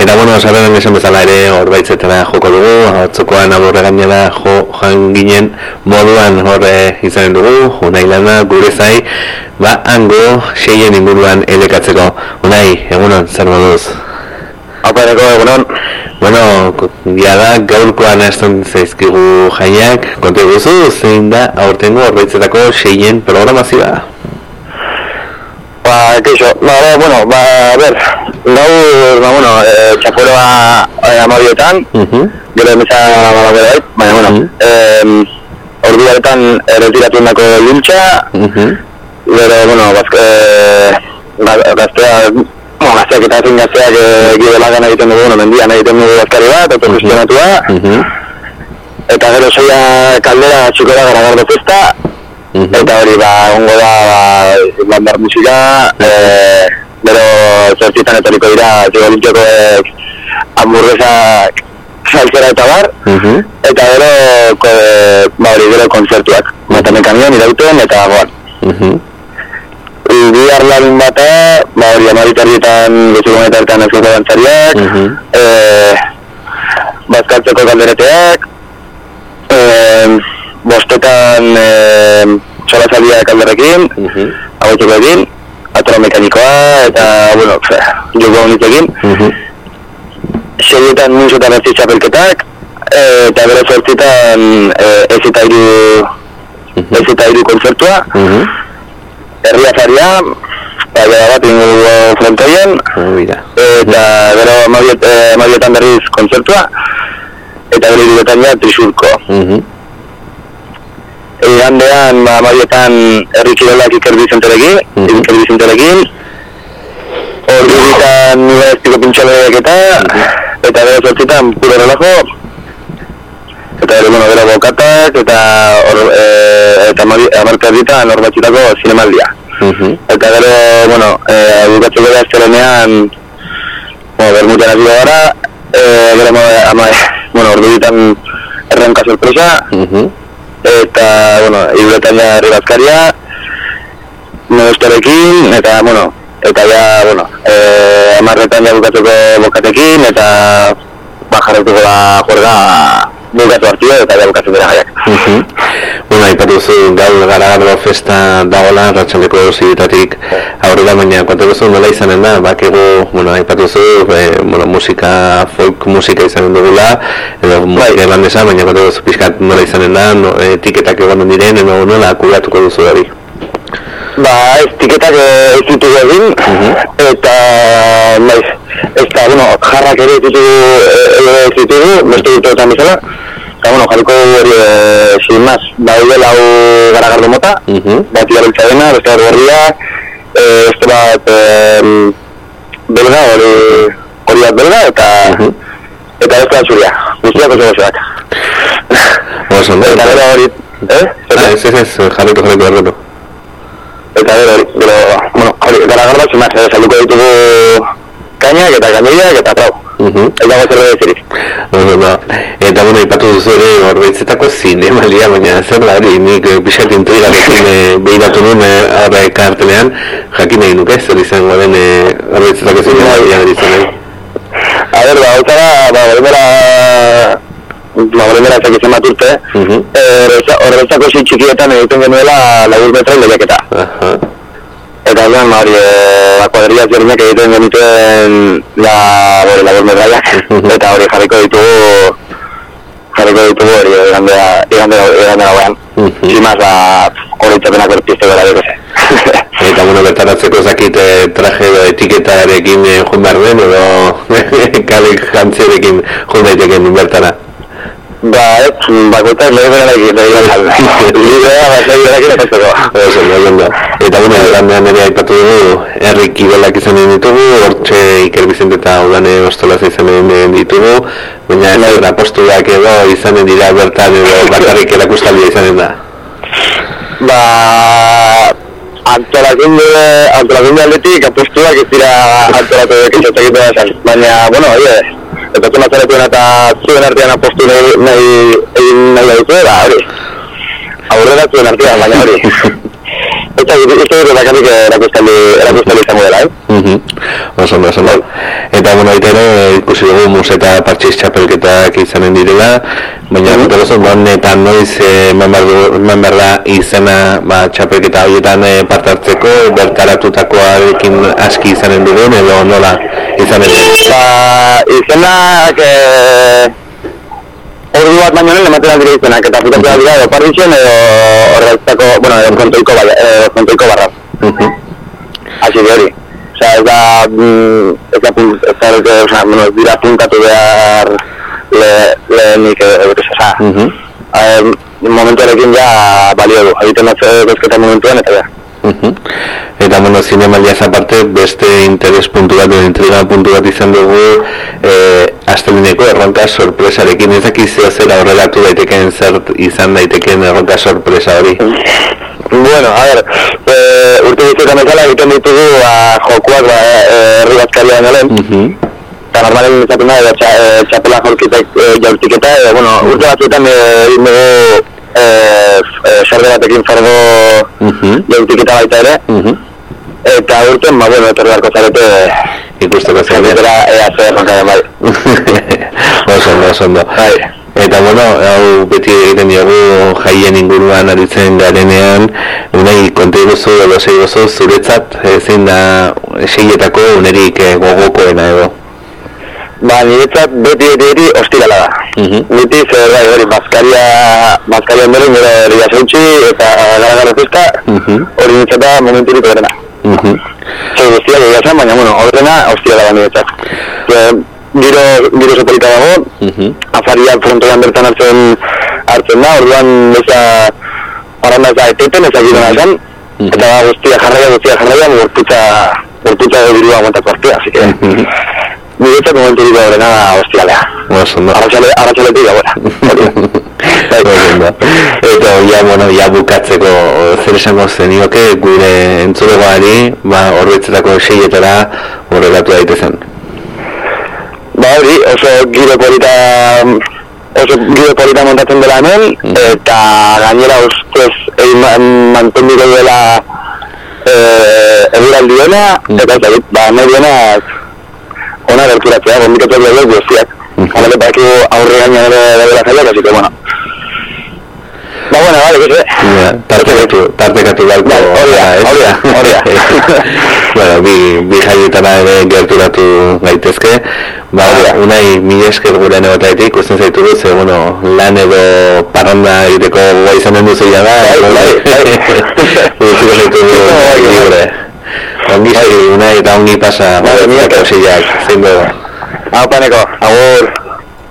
Eta bueno, sarreran esan bezala ere Orbaitzetara joko dugu, atzokoan aborre gainera joan ginen moduan horre izanen dugu, Unai Lana gure zai, hango 6 inguruan elekatzeko. Unai, egunon, zer moduz? Apareko egunon. Bueno, da gaurkoan hasten zaizkigu jaiak, kontu guzu, zein da aurtengo Orbaitzetako 6 programazioa? Keixo, a ver, gaur, txapuroa amabietan, gero emeza bera baina, ordu baretan retiratu endako luntxa, gero, gazteak eta ezin gazteak gidelagan egiten dugu, mendian egiten dugu bazkari bat, eta gestionatua, eta gero soia kaldera txukera Garagardo festa, eta hori, ongo da, bandar musika, gero zortzitan etoriko dira, zigolintziokoek hamburguesak saltzera eta bar, eta gero kontzertuak, matamen kamion, irauten, eta goan. Bihar larun bata, hori, amaritarrietan, guztikonetarretan ezkoko dantzariak, bazkaltzeko kaldereteak, bostetan solazaldia kalderekin, agotxeko egin, atoro mekanikoa, eta, joko honitzekin. Seietan musetan ez txapelketak, eta bero zortzitan ez eta iru kontzertua, herria zaria, bat ingo frontoien, eta gero amabietan berriz kontzertua, eta gero irudetan ja trisurko. Gandean, amabietan herri kirolak ikerbizenterekin, ordu ditan nire estiko pintxoleak eta gero zortzitan puro relajo, eta gero bokatak, eta amarkaz ditan Orbaitzetako zinemaldia. Eta gero, bukatzeko da estelenean, bermutan hasi gara, gero, ordu ditan erronka sorpresa, eta, iruretan ja herri bazkaria, negostorekin, eta, amarretan ja bukatzeko bokatekin, eta jarretuko da juerga bukatu hartio, eta ja bukatzen dira jaiak. Aipatu zu gaur Garagardo festa dagoela, ratxaldeko zidetatik aurrera, baina kontu duzu nola izanen da, bakigu, aipatu zu, musika, folk musika izanen dugula, edo musika irlandesa, baina kontu duzu pixkat nola izanen da, etiketak egon diren, edo nola kudeatuko duzu hori? Tiketak ez ditugu egin, eta, jarrak ere ez ditugu, beste dituetan bizala, eta, jarriko hori, sin más, daude lau Garagardo mota, bat iarritza dena, beste bat gorria, beste bat belga, hori bat belga, eta beste bat zuria, guztiak oso gozoak. Eta gero hori, jarriko. Eta gero, Garagardo, sin más, saluko ditugu kainak eta kandiak eta trau. Ez dago zer bedezirik. Eta ipatu duzu ere Orbaitzetako zinemalia, baina zer da hori, nik pixat intrigarekin behiratu nuen horre kartelean, jakin nahi nuke, zer izango den Orbaitzetako zinemalia deritzen. Horremera ezakitzen bat urte, Orbaitzetako txikietan egiten genuela labur metra lehiaketa. Eta kuadrillas jernek egiten genituen labur metraiak, eta hori jarriko ditugu hori igande gauean. Zimaz, hori itzapenak berpizte gara dukose. Eta bertaratzeko zakit traje edo etiketarekin joan behar den, edo kalik jantzerekin joan daiteken bertara? Bakoitzak lehenekin Eta gandean ere aipatu dugu herri kirolak izanen ditugu, hortxe Iker Bizente eta Udane Ostolaz izanen ditugu, baina apostuak edo izanen dira bertan edo bakarrik erakustaldia izanen da. Antolakunde aldetik apostuak ez dira antolatu dekizatzekin da esan, baina, eta tomatzaretuen eta zuen artean apostu egin nahi dut, hori. Aurrera zuen artean, baina hori. Eta uste dut bakarrik erakustaldi izango dela, Oso ondo. Eta, bueno, ere, ikusi dugu museta partxiz txapelketak izanen direla, baina, eta noiz eman behar da izena txapelketa horietan parte hartzeko, bertaratutakoarekin aski izanen dugun, edo nola izanen dugun? Izenak ordu bat baino nuen ematen aldire izenak, eta putatua dira edo parrizien edo horretzako, bueno, edo kontoiko barra. Asi de hori. Osea, ez dira puntatu behar lehenik momentuarekin ja balio du, egiten bezketa momentuan eta behar. Eta, bueno, zinemaldiaz aparte, beste interes puntu bat, intriga puntu bat izan dugu asteleneko erronka sorpresarekin. Ez dakizia zera horrelatu daitekeen zer izan daitekeen erronka sorpresa hori? Bueno, a ver, urte bizitan bezala egiten ditugu jokuak herri bazkaria denelen. Eta normalen izaten da, txapela jolkitek jaurtiketa, bueno, urte batzuetan egin dugu sorde batekin fargo jaurtiketa baita ere. Eta urten, bueno, etorri beharko zarete ikusteko zarete. Ea zer erronkaren bai. Oso ondo. Eta, bueno, hau beti egiten diogu jaien inguruan aritzen garenean, unai konta iguzu edo seiguzu zuretzat zein da seietako unerik gogokoena edo? Niretzat beti ostirala da. Beti zer da, hori, Bazkaria ondoren gero Liga Zeutxi eta gara festa, hori nintzata momenturik horrena. Zer guztia egia zen, baina, bueno, horrena ostirala da niretzat. Giro sopolita dago, afariak frontoian bertan hartzen da, orduan aranda ez da eteten, ez da girona esan, eta guztia jarraia, gorputza dirua aguantako artea, así que niretzat momentu dira horrena ostiralea. Arratxaletik gabora. Eta, ja bukatzeko zer esango zenioke gure entzulegoari, horretzetako seietara horrelatu daitezen. Hori, oso giro polita montatzen dela hemen, eta gainera ustez mantenduko dela eguraldi dena, eta ez da, mediena ona gerturatzea, bombikatu dira guztiak. Hala lepakigu aurre gaina dela zaiak, así que bueno. Bueno, vale, que tartekatu dalko hori da. Bueno, bi jaietara ere gerturatu gaitezke. Unai, mila esker gure negotaetik, ikusten zaitugu, ze, bueno, lan edo parranda egiteko guai izanen duzu ya da. Ikusten zaitugu libre. Ongi zari, Unai, eta ongi pasa. Mila esker. Zein dugu. Hau paneko, agur.